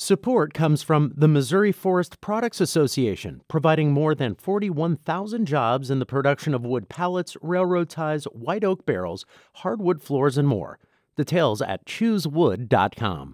Support comes from the Missouri Forest Products Association, providing more than 41,000 jobs in the production of wood pallets, railroad ties, white oak barrels, hardwood floors, and more. Details at choosewood.com.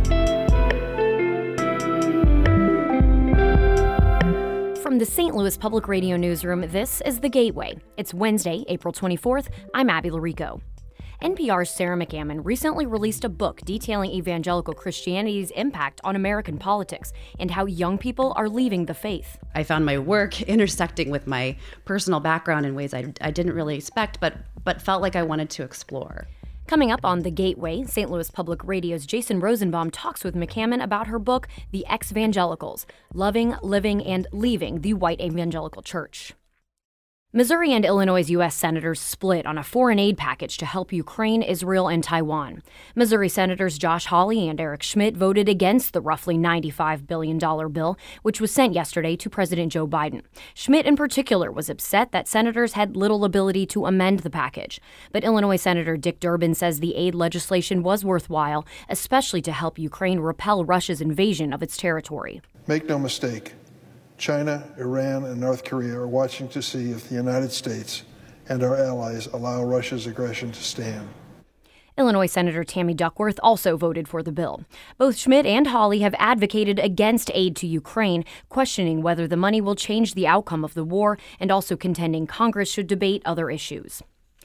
From the St. Louis Public Radio newsroom, this is The Gateway. It's Wednesday, April 24th. I'm Abby Larico. NPR's Sarah McAmmon recently released a book detailing evangelical Christianity's impact on American politics and how young people are leaving the faith. I found my work intersecting with my personal background in ways I didn't really expect, but felt like I wanted to explore. Coming up on The Gateway, St. Louis Public Radio's Jason Rosenbaum talks with McAmmon about her book, The Ex-Evangelicals: Loving, Living, and Leaving the White Evangelical Church. Missouri and Illinois' U.S. senators split on a foreign aid package to help Ukraine, Israel, and Taiwan. Missouri Senators Josh Hawley and Eric Schmitt voted against the roughly $95 billion bill, which was sent yesterday to President Joe Biden. Schmitt, in particular, was upset that senators had little ability to amend the package. But Illinois Senator Dick Durbin says the aid legislation was worthwhile, especially to help Ukraine repel Russia's invasion of its territory. Make no mistake. China, Iran, and North Korea are watching to see if the United States and our allies allow Russia's aggression to stand. Illinois Senator Tammy Duckworth also voted for the bill. Both Schmitt and Hawley have advocated against aid to Ukraine, questioning whether the money will change the outcome of the war, and also contending Congress should debate other issues.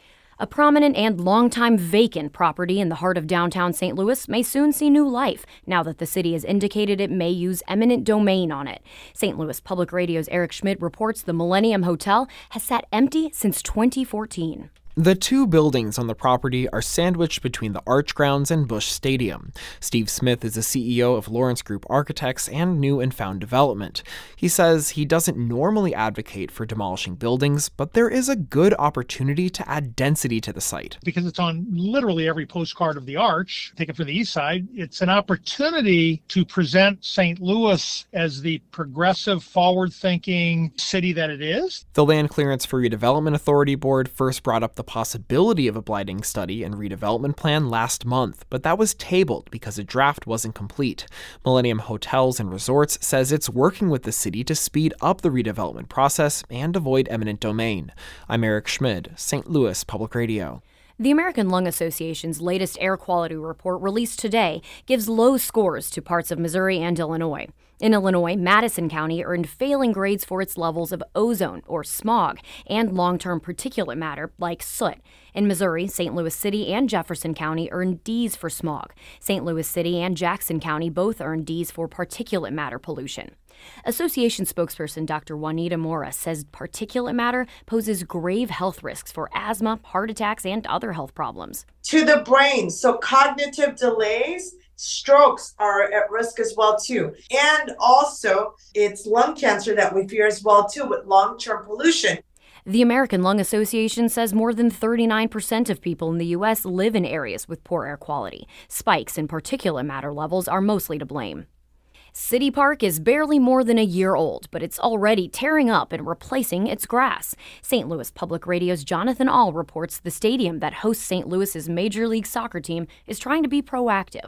A prominent and longtime vacant property in the heart of downtown St. Louis may soon see new life now that the city has indicated it may use eminent domain on it. St. Louis Public Radio's Eric Schmitt reports the Millennium Hotel has sat empty since 2014. The two buildings on the property are sandwiched between the Arch Grounds and Busch Stadium. Steve Smith is the CEO of Lawrence Group Architects and New and Found Development. He says he doesn't normally advocate for demolishing buildings, but there is a good opportunity to add density to the site. Because it's on literally every postcard of the Arch, take it for the east side, it's an opportunity to present St. Louis as the progressive, forward-thinking city that it is. The Land Clearance for Redevelopment Authority Board first brought up the possibility of a blighting study and redevelopment plan last month, but that was tabled because a draft wasn't complete. Millennium Hotels and Resorts says it's working with the city to speed up the redevelopment process and avoid eminent domain. I'm Eric Schmidt, St. Louis Public Radio. The American Lung Association's latest air quality report released today gives low scores to parts of Missouri and Illinois. In Illinois, Madison County earned failing grades for its levels of ozone, or smog, and long-term particulate matter, like soot. In Missouri, St. Louis City and Jefferson County earned Ds for smog. St. Louis City and Jackson County both earned Ds for particulate matter pollution. Association spokesperson Dr. Juanita Mora says particulate matter poses grave health risks for asthma, heart attacks, and other health problems. To the brain, so cognitive delays, strokes are at risk as well too. And also it's lung cancer that we fear as well too with long-term pollution. The American Lung Association says more than 39% of people in the U.S. live in areas with poor air quality. Spikes in particulate matter levels are mostly to blame. City Park is barely more than a year old, but it's already tearing up and replacing its grass. St. Louis Public Radio's Jonathan Ahl reports the stadium that hosts St. Louis's Major League Soccer team is trying to be proactive.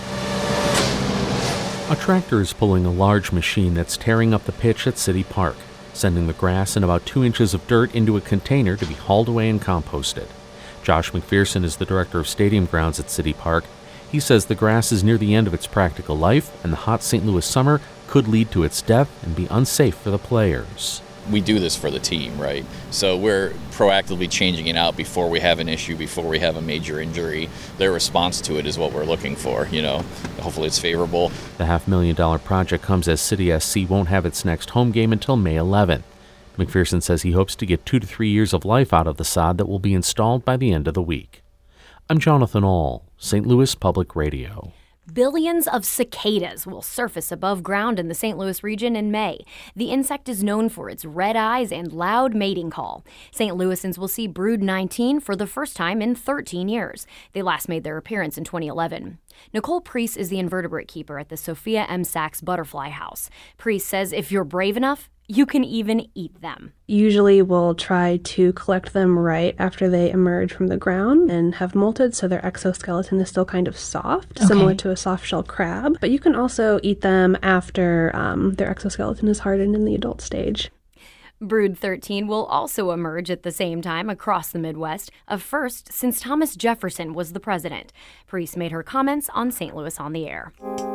A tractor is pulling a large machine that's tearing up the pitch at City Park, sending the grass and about 2 inches of dirt into a container to be hauled away and composted. Josh McPherson is the director of stadium grounds at City Park. He says the grass is near the end of its practical life, and the hot St. Louis summer could lead to its death and be unsafe for the players. We do this for the team, right? So we're proactively changing it out before we have an issue, before we have a major injury. Their response to it is what we're looking for, Hopefully it's favorable. The $500,000 project comes as City SC won't have its next home game until May 11th. McPherson says he hopes to get 2 to 3 years of life out of the sod that will be installed by the end of the week. I'm Jonathan Ahl, St. Louis Public Radio. Billions of cicadas will surface above ground in the St. Louis region in May. The insect is known for its red eyes and loud mating call. St. Louisans will see Brood 19 for the first time in 13 years. They last made their appearance in 2011. Nicole Priest is the invertebrate keeper at the Sophia M. Sachs Butterfly House. Priest says if you're brave enough, You can even eat them. Usually we'll try to collect them right after they emerge from the ground and have molted, so their exoskeleton is still kind of soft, similar to a soft-shell crab. But you can also eat them after their exoskeleton is hardened in the adult stage. Brood 13 will also emerge at the same time across the Midwest, a first since Thomas Jefferson was the president. Priest made her comments on St. Louis on the Air.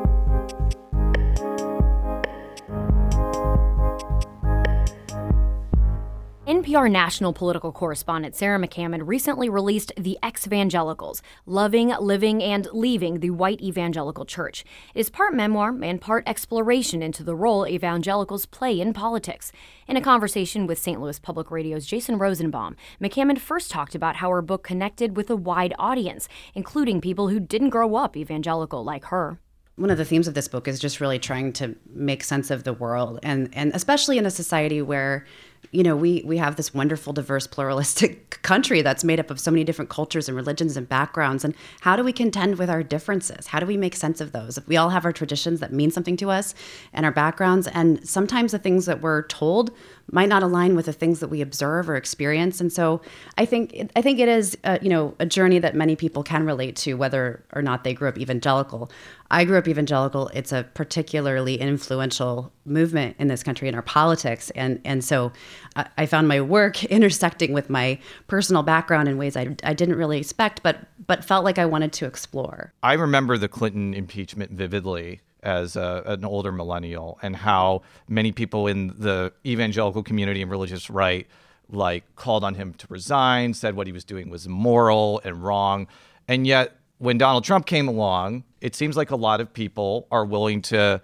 NPR national political correspondent Sarah McCammon recently released The Ex-Vangelicals, Loving, Living, and Leaving the White Evangelical Church. It is part memoir and part exploration into the role evangelicals play in politics. In a conversation with St. Louis Public Radio's Jason Rosenbaum, McCammon first talked about how her book connected with a wide audience, including people who didn't grow up evangelical like her. One of the themes of this book is just really trying to make sense of the world, and especially in a society where, you know, we have this wonderful, diverse, pluralistic country that's made up of so many different cultures and religions and backgrounds. And how do we contend with our differences? How do we make sense of those? We all have our traditions that mean something to us and our backgrounds. And sometimes the things that we're told might not align with the things that we observe or experience. And so I think it is, a journey that many people can relate to, whether or not they grew up evangelical. I grew up evangelical. It's a particularly influential movement in this country in our politics. And so I found my work intersecting with my personal background in ways I didn't really expect, but felt like I wanted to explore. I remember the Clinton impeachment vividly as an older millennial, and how many people in the evangelical community and religious right called on him to resign, said what he was doing was immoral and wrong. And yet when Donald Trump came along, it seems like a lot of people are willing to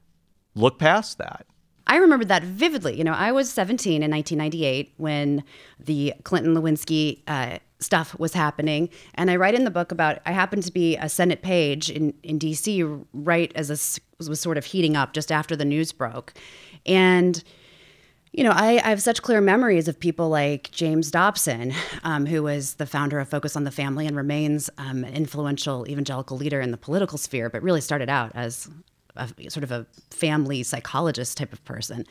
look past that. I remember that vividly. You know, I was 17 in 1998 when the Clinton-Lewinsky stuff was happening. And I write in the book about, I happened to be a Senate page in D.C. right as this was sort of heating up just after the news broke. And, you know, I have such clear memories of people like James Dobson, who was the founder of Focus on the Family and remains an influential evangelical leader in the political sphere, but really started out as sort of a family psychologist type of person.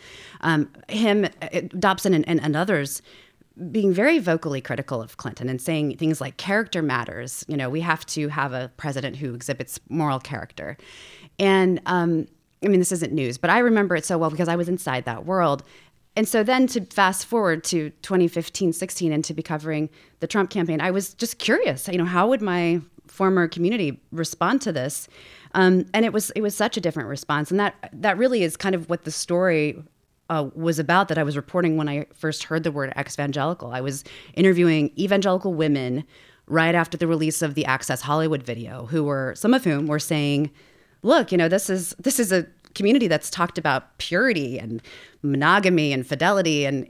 Dobson and others being very vocally critical of Clinton and saying things like character matters. You know, we have to have a president who exhibits moral character. And I mean, this isn't news, but I remember it so well because I was inside that world. And so then to fast forward to 2015-16 and to be covering the Trump campaign, I was just curious, you know, how would my former community respond to this? And it was such a different response. And that really is kind of what the story was about that I was reporting when I first heard the word ex-evangelical. I was interviewing evangelical women right after the release of the Access Hollywood video, some of whom were saying, look, you know, this is a community that's talked about purity and monogamy and fidelity, and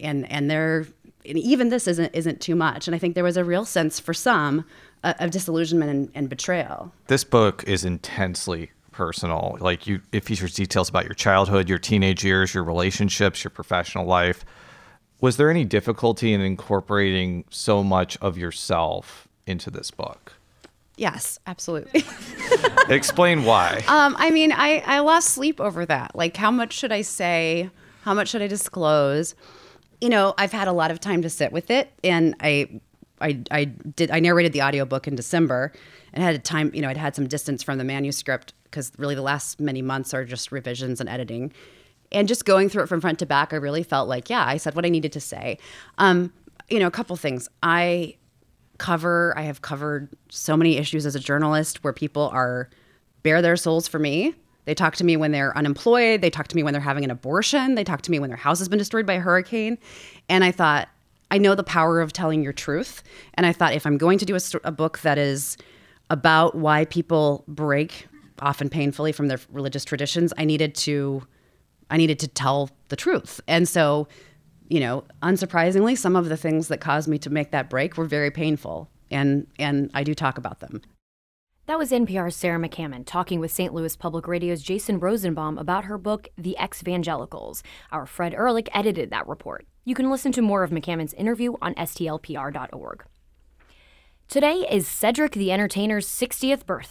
even this isn't too much. And I think there was a real sense for some of disillusionment and betrayal. This book is intensely personal. It features details about your childhood, your teenage years, your relationships, your professional life. Was there any difficulty in incorporating so much of yourself into this book? Yes, absolutely. Explain why. I mean, I lost sleep over that. Like, how much should I say? How much should I disclose? You know, I've had a lot of time to sit with it, and I narrated the audiobook in December and had time, you know, I'd had some distance from the manuscript because really the last many months are just revisions and editing. And just going through it from front to back, I really felt like, yeah, I said what I needed to say. You know, a couple things. I have covered so many issues as a journalist where people bare their souls for me. They talk to me when they're unemployed. They talk to me when they're having an abortion. They talk to me when their house has been destroyed by a hurricane. And I thought, I know the power of telling your truth. And I thought, if I'm going to do a book that is about why people break, often painfully, from their religious traditions, I needed to tell the truth. And so, you know, unsurprisingly, some of the things that caused me to make that break were very painful. And I do talk about them. That was NPR's Sarah McCammon talking with St. Louis Public Radio's Jason Rosenbaum about her book, The Ex-Vangelicals. Our Fred Ehrlich edited that report. You can listen to more of McCammon's interview on stlpr.org. Today is Cedric the Entertainer's 60th birthday.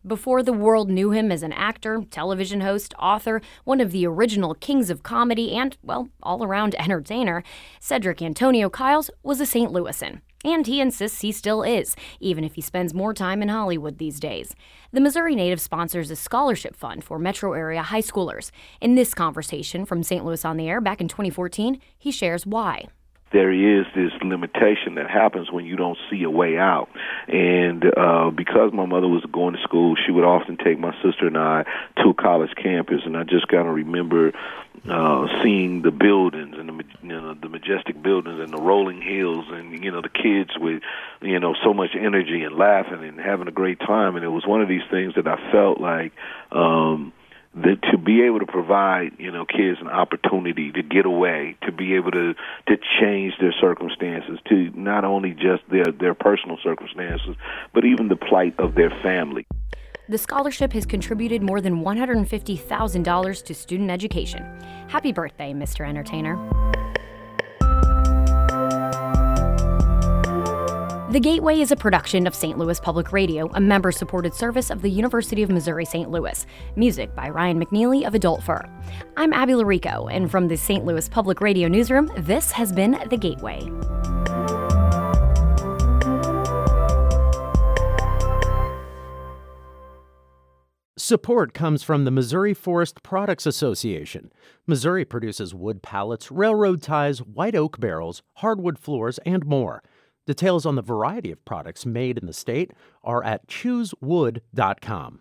Before the world knew him as an actor, television host, author, one of the original kings of comedy, and, well, all-around entertainer, Cedric Antonio Kyles was a St. Louisan. And he insists he still is, even if he spends more time in Hollywood these days. The Missouri native sponsors a scholarship fund for metro area high schoolers. In this conversation from St. Louis on the Air back in 2014, he shares why. There is this limitation that happens when you don't see a way out. And because my mother was going to school, she would often take my sister and I to a college campus. And I just kind of remember seeing the buildings and the majestic buildings and the rolling hills and, the kids with, so much energy and laughing and having a great time. And it was one of these things that I felt like that to be able to provide, kids an opportunity to get away, to be able to change their circumstances, to not only just their personal circumstances, but even the plight of their family. The scholarship has contributed more than $150,000 to student education. Happy birthday, Mr. Entertainer. The Gateway is a production of St. Louis Public Radio, a member-supported service of the University of Missouri-St. Louis. Music by Ryan McNeely of Adult Fur. I'm Abby Larico, and from the St. Louis Public Radio newsroom, this has been The Gateway. Support comes from the Missouri Forest Products Association. Missouri produces wood pallets, railroad ties, white oak barrels, hardwood floors, and more. Details on the variety of products made in the state are at choosewood.com.